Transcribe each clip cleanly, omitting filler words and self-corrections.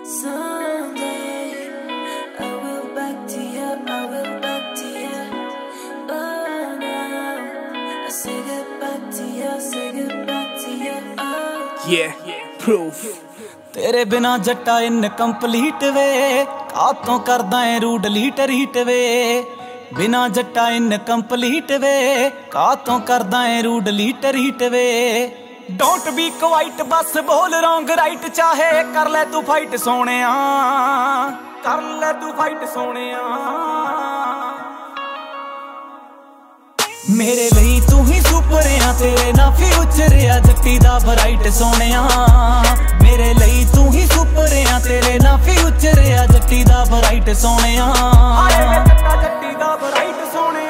Someday I will back to you, I will back to you. Oh no, I say goodbye to you, say goodbye to you. Oh yeah, proof. तेरे बिना जट्टा incomplete वे कातों करदा है रू delete रीट वे बिना जट्टा इनकंप्लीट वे कातों करदा है रू डिलीट रीट वे डोंट बी क्वाइट बस बोल रॉन्ग राइट चाहे कर ले तू फाइट सोनिया कर ले तू फाइट सोनिया मेरे ਲਈ तू ही सुपर आ तेरे ना फ्यूचर आ जट्टी दा ब्राइट सोनिया मेरे ਲਈ तू ही सुपर आ तेरे ना फ्यूचर आ जट्टी दा ब्राइट सोनिया आए वे जट्टी दा ब्राइट सोनिया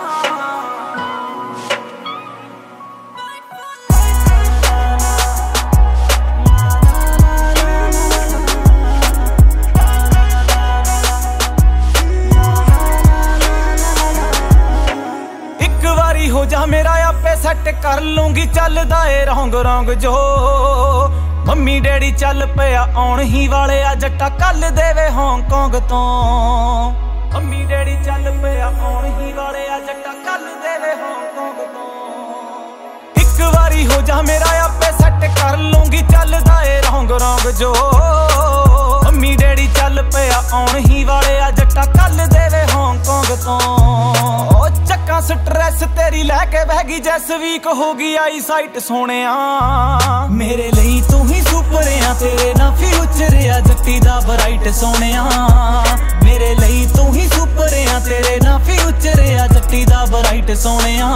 हो जा मेरा आपे सेट कर लूंगी चलदा ए रौंग रौंग जो मम्मी डैडी चल पिया आउण ही वाले आ जट्टा कल देवे हांगकांग तो मम्मी डैडी चल पिया आउण ही वाले आ जट्टा कल देवे हांगकांग तो एक बारी हो जा मेरा आपे सेट कर लूंगी चलदा ए रौंग रौंग जो मम्मी डैडी चल पिया आउण ही वाले आ जट्टा कल देवे हांगकांग तो चक्का स्ट्रेस तेरी लैके बह गई जैस वीक हो गई आई साइट सोनिया मेरे ਲਈ तू ही सुपर आ तेरे ना फ्यूचर आ जट्टी दा ब्राइट सोनिया मेरे ਲਈ तू ही सुपर आ तेरे ना फ्यूचर आ जट्टी दा ब्राइट सोनिया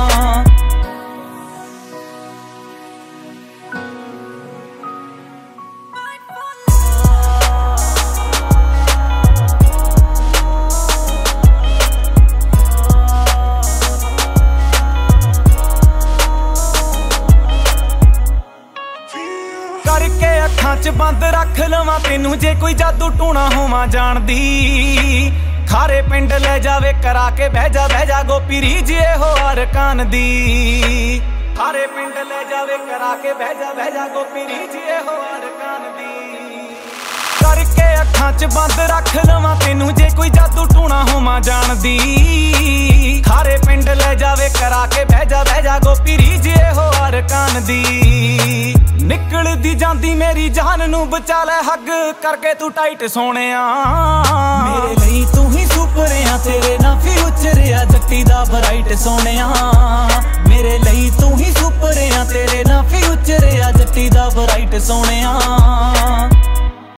करके अखां च बंद रख लवां तेनू जे कोई जादू टूणा होवां जानदी खारे पिंड ले जावे करा के बह जा गोपी रीज हो अरकान दी खारे पिंड ले जावे करा के बह जा गोपी रीज हो अरकान दी करके अखां च बंद रख लवां तेनू जे कोई जादू टूणा होवां जानदी खारे पिंड ले जावे करा के बह जा गोपी रीज हो अरकान दी निकलदी जांदी मेरी जान नू बचा ले हग करके तू टाइट सोनिया मेरे ਲਈ तू ही सुपर आ तेरे ना फ्यूचर आ जट्टी दा ब्राइट सोनिया मेरे ਲਈ तू ही सुपर आ तेरे ना फ्यूचर आ जट्टी दा ब्राइट सोनिया